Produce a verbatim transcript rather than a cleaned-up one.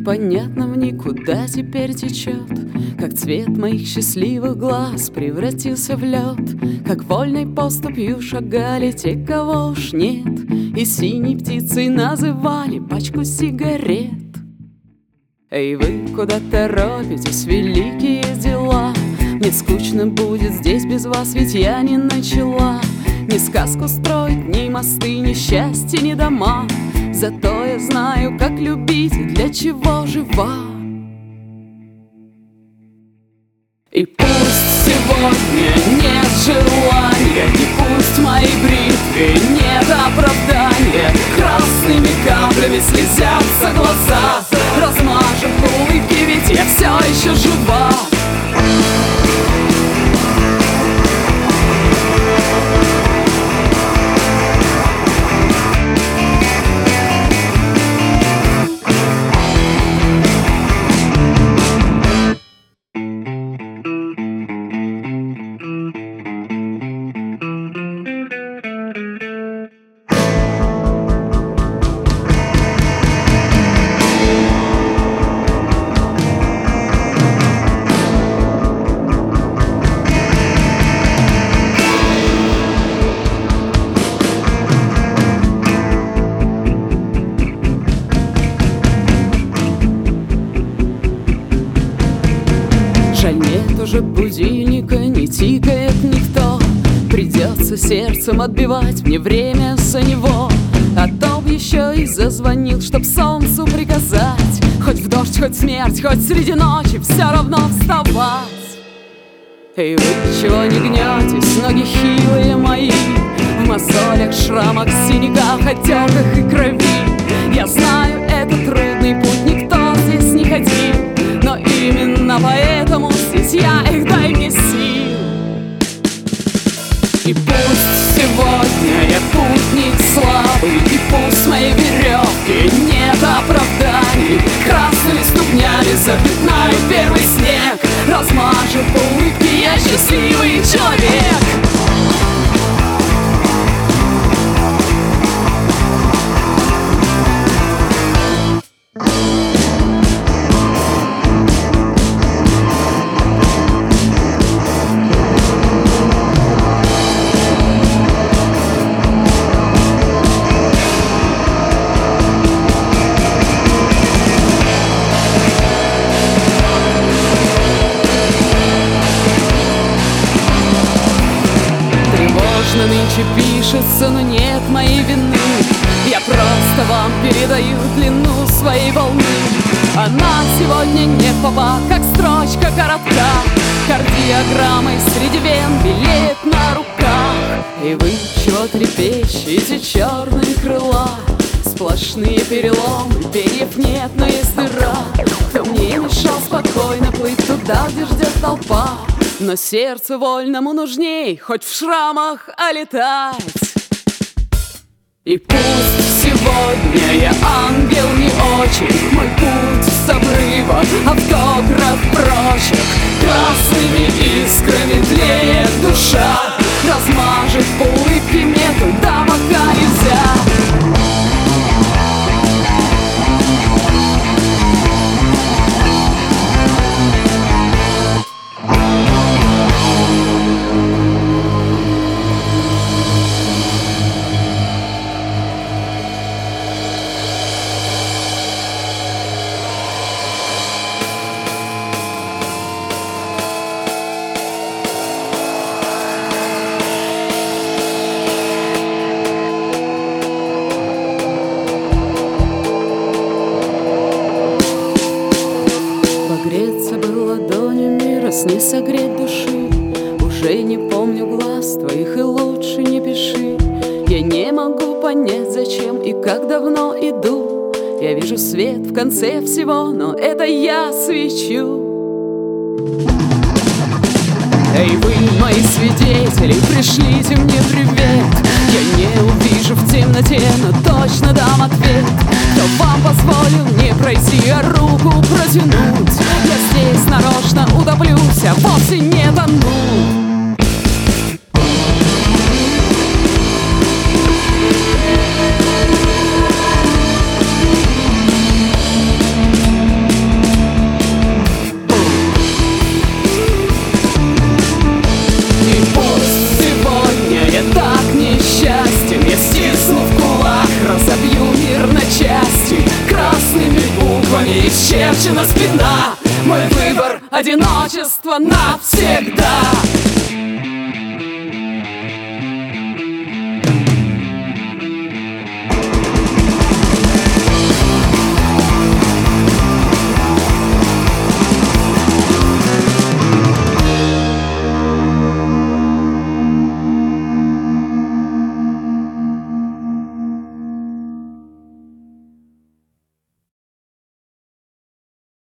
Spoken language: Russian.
непонятно в никуда теперь течет, как цвет моих счастливых глаз превратился в лед, как вольной поступью шагали те, кого уж нет, и синей птицей называли пачку сигарет. Эй, вы куда торопитесь, великие дела? Мне скучно будет здесь без вас, ведь я не начала ни сказку строить, ни мосты, ни счастья, ни дома. Зато я знаю, как любить и для чего жива. И пусть сегодня нет желания, и пусть моей бритве нет оправдания, красными каплями слезятся глаза, размажем улыбки, ведь я все еще жива. Жаль, нет уже будильника, не тикает никто. Придется сердцем отбивать мне время за него. А то б еще и зазвонил, чтоб солнцу приказать, хоть в дождь, хоть смерть, хоть среди ночи все равно вставать. Эй, вы чего не гнетесь, ноги хилые мои, в мозолях, шрамах, синяках, отеках и крови. Я знаю, это трудный путь, никто здесь не ходил, но именно поэтому здесь я, их дай мне сил. И пусть сегодня я путник слабый, и пусть моей веревки нет оправданий, красными ступнями запятнаю первый снег, размажу по улыбке, я счастливый человек. Нынче пишется, но нет моей вины. Я просто вам передаю длину своей волны. Она сегодня не в попад, как строчка коротка, кардиограммой среди вен белеет на руках. И вы чего трепещете, черные крыла, сплошные переломы, перьев нет, но есть дыра. Кто мне мешал спокойно плыть туда, где ждет толпа, но сердцу вольному нужней хоть в шрамах, а летать. И пусть сегодня я ангел не очень, мой путь с обрыва, автограф прочек, красными искрами тлеет душа, размажет по улыбке мне туда, пока нельзя. Погреться бы ладонями, раз не согреть души. Уже не помню глаз твоих, и лучше не пиши. Я не могу понять, зачем и как давно иду. Я вижу свет в конце всего, но это я свечу. Эй, вы, мои свидетели, пришлите мне привет. Я не увижу в темноте, но точно дам ответ. Кто вам позволил не пройти, а руку протянуть? Я здесь нарочно утоплюсь, а вовсе не тону. буквами исчерчена спина. Мой выбор — одиночество навсегда.